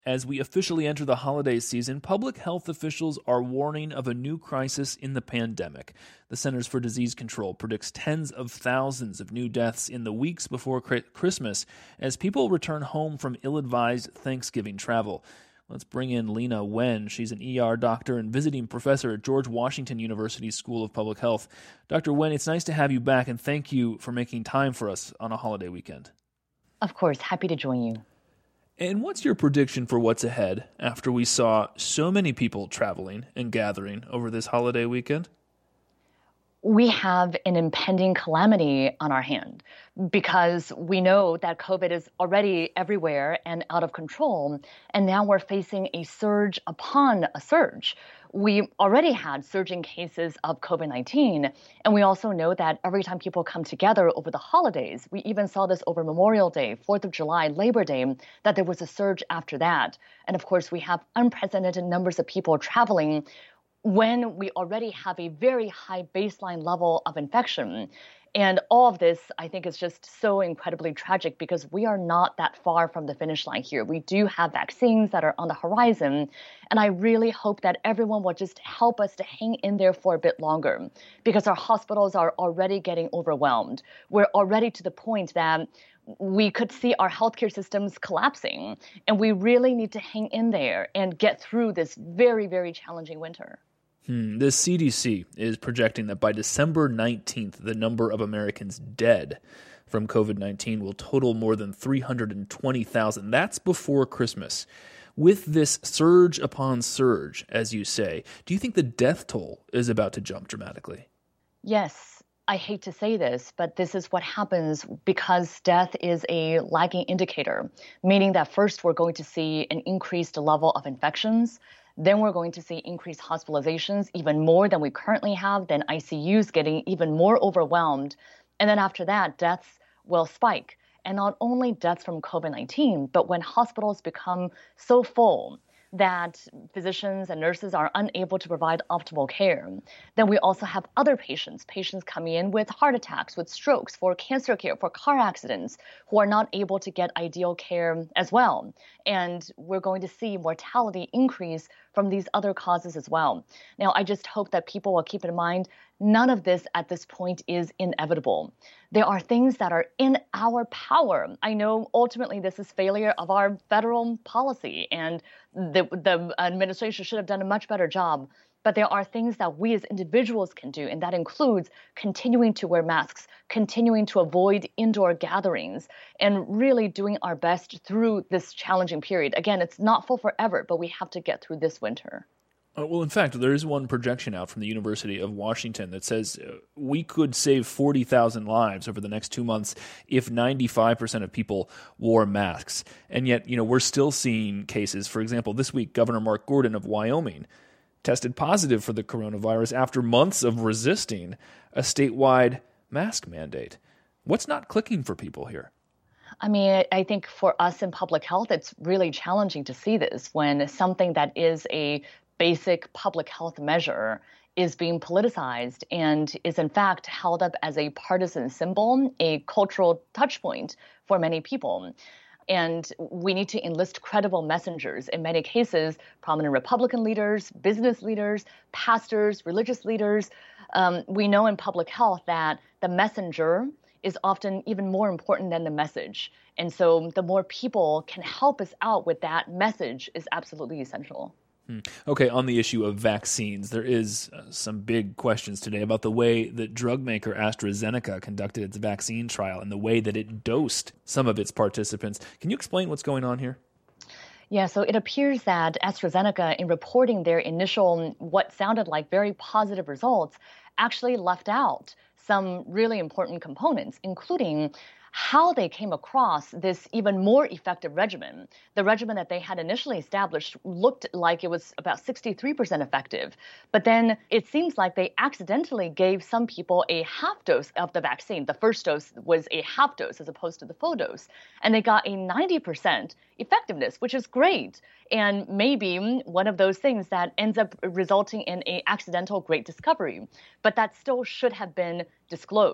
As we officially enter the holiday season, public health officials are warning of a new crisis in the pandemic. The Centers for Disease Control predicts tens of thousands of new deaths in the weeks before Christmas as people return home from ill-advised Thanksgiving travel. Let's bring in Lena Wen. She's an ER doctor and visiting professor at George Washington University School of Public Health. Dr. Wen, it's nice to have you back, and thank you for making time for us on a holiday weekend. Of course, happy to join you. And what's your prediction for what's ahead after we saw so many people traveling and gathering over this holiday weekend? We have an impending calamity on our hand because we know that COVID is already everywhere and out of control, and now we're facing a surge upon a surge. We already had surging cases of COVID-19, and we also know that every time people come together over the holidays, we even saw this over Memorial Day, 4th of July, Labor Day, that there was a surge after that. And of course, we have unprecedented numbers of people traveling when we already have a very high baseline level of infection. And all of this, I think, is just so incredibly tragic because we are not that far from the finish line here. We do have vaccines that are on the horizon. And I really hope that everyone will just help us to hang in there for a bit longer because our hospitals are already getting overwhelmed. We're already to the point that we could see our healthcare systems collapsing. And we really need to hang in there and get through this very, very challenging winter. The CDC is projecting that by December 19th, the number of Americans dead from COVID-19 will total more than 320,000. That's before Christmas. With this surge upon surge, as you say, do you think the death toll is about to jump dramatically? Yes. I hate to say this, but this is what happens because death is a lagging indicator, meaning that first we're going to see an increased level of infections. Then we're going to see increased hospitalizations, even more than we currently have, then ICUs getting even more overwhelmed. And then after that, deaths will spike. And not only deaths from COVID-19, but when hospitals become so full that physicians and nurses are unable to provide optimal care, then we also have other patients coming in with heart attacks, with strokes, for cancer care, for car accidents, who are not able to get ideal care as well. And we're going to see mortality increase from these other causes as well. Now, I just hope that people will keep in mind none of this at this point is inevitable. There are things that are in our power. I know ultimately this is failure of our federal policy, and the administration should have done a much better job. But there are things that we as individuals can do, and that includes continuing to wear masks, continuing to avoid indoor gatherings, and really doing our best through this challenging period. Again, it's not full forever, but we have to get through this winter. Well, in fact, there is one projection out from the University of Washington that says we could save 40,000 lives over the next 2 months if 95% of people wore masks. And yet, we're still seeing cases. For example, this week, Governor Mark Gordon of Wyoming tested positive for the coronavirus after months of resisting a statewide mask mandate. What's not clicking for people here? I mean, I think for us in public health, it's really challenging to see this when something that is a basic public health measure is being politicized and is in fact held up as a partisan symbol, a cultural touch point for many people. And we need to enlist credible messengers. In many cases, prominent Republican leaders, business leaders, pastors, religious leaders. We know in public health that the messenger is often even more important than the message. And so the more people can help us out with that message is absolutely essential. Okay, on the issue of vaccines, there is some big questions today about the way that drug maker AstraZeneca conducted its vaccine trial and the way that it dosed some of its participants. Can you explain what's going on here? Yeah, so it appears that AstraZeneca, in reporting their initial, what sounded like very positive results, actually left out some really important components, including how they came across this even more effective regimen. The regimen that they had initially established looked like it was about 63% effective. But then it seems like they accidentally gave some people a half dose of the vaccine. The first dose was a half dose as opposed to the full dose. And they got a 90% effectiveness, which is great. And maybe one of those things that ends up resulting in an accidental great discovery. But that still should have been disclosed.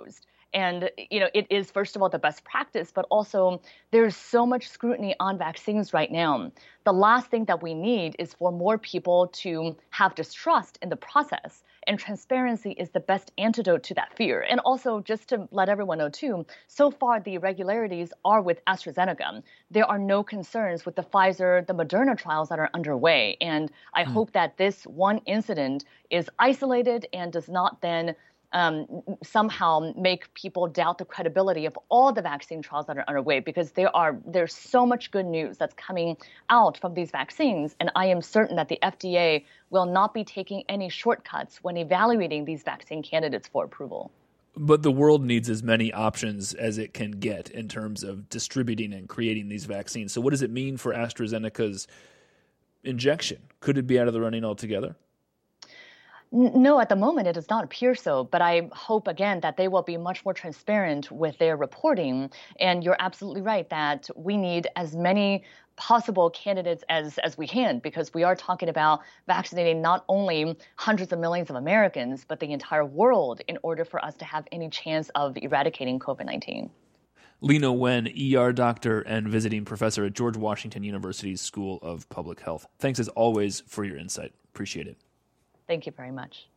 And, it is, first of all, the best practice, but also there's so much scrutiny on vaccines right now. The last thing that we need is for more people to have distrust in the process. And transparency is the best antidote to that fear. And also, just to let everyone know, too, so far the irregularities are with AstraZeneca. There are no concerns with the Pfizer, the Moderna trials that are underway. And I hope that this one incident is isolated and does not then somehow make people doubt the credibility of all the vaccine trials that are underway, because there's so much good news that's coming out from these vaccines. And I am certain that the FDA will not be taking any shortcuts when evaluating these vaccine candidates for approval. But the world needs as many options as it can get in terms of distributing and creating these vaccines. So what does it mean for AstraZeneca's injection? Could it be out of the running altogether? No, at the moment, it does not appear so. But I hope, again, that they will be much more transparent with their reporting. And you're absolutely right that we need as many possible candidates as we can, because we are talking about vaccinating not only hundreds of millions of Americans, but the entire world in order for us to have any chance of eradicating COVID-19. Leana Wen, ER doctor and visiting professor at George Washington University's School of Public Health. Thanks as always for your insight. Appreciate it. Thank you very much.